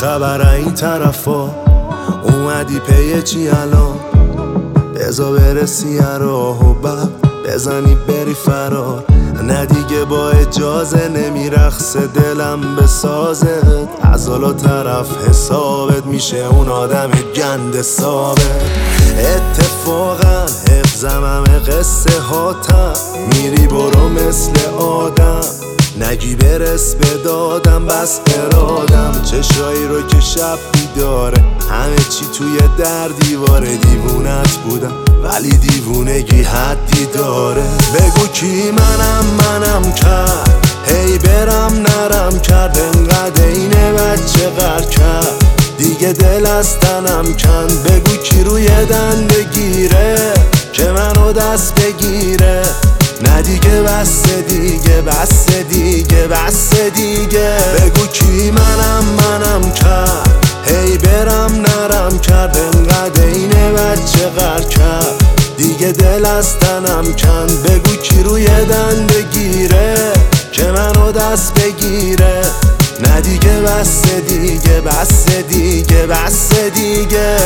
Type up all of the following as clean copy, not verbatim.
خبره این طرفا؟ اومدی پی چی الان؟ بزا برسی راه و بعد بزنی بری فرار. نه دیگه با اجازه نمیرخصه دلم به سازت. از حالا طرف حسابت میشه اون آدم گند ثابت. اتفاقا حفظم همه قصه هاتم. میری برو مثل آدم نگی برس به دادم بس ارادم. چشایی رو که شب بیداره همه چی توی در دیواره. دیوونت بودم ولی دیوونگی حدی داره. بگو کی منم کرد هی برم نرم کرد. انقدر اینه بچه غر کرد دیگه دل از تنم کند. بگو کی روی دنده گیره که منو دست بگیره. نه دیگه بسه دیگه بسه دیگه بسه دیگه. بگو کی منم کرد هی برم نرم کرد. انقدر اینه بچه غر کرد دیگه دل از تنم کند. بگو کی روی دنده گیره که منو دست بگیره. نه دیگه بسه دیگه بسه دیگه بسه دیگه.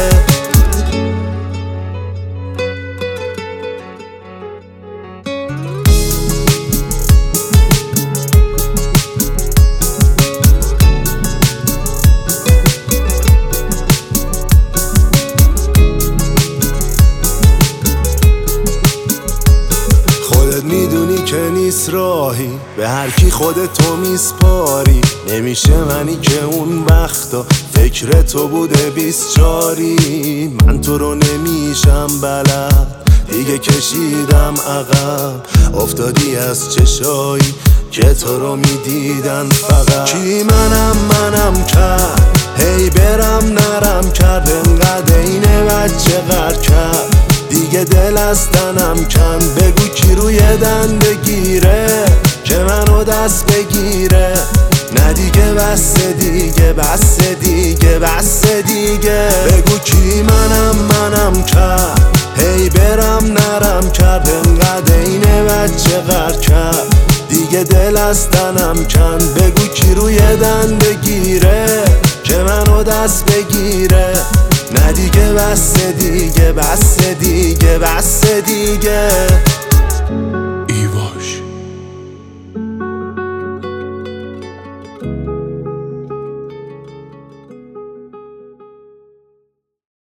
میدونی که نیست راهی به هر کی خودتو میسپاری. نمیشه منی که اون وقتا فکر تو بوده 24. من تو رو نمیشم بلد دیگه کشیدم عقب. افتادی از چشایی که تو رو میدیدن فقط. کی منم کرد هی برم نرم کرد. انقدر اینه بچه غر کرد دیگه دل از تنم کند. بگو کی روی دنده گیره که منو دست بگیره. نه دیگه بسه دیگه بسه دیگه بسه دیگه. بگو کی منم کرد هی برم نرم کرد. انقدر اینه بچه غر کرد دیگه دل از تنم کند. بگو کی روی دنده گیره که منو دست بگیره. نه دیگه بسه دیگه بسه دیگه بسه دیگه.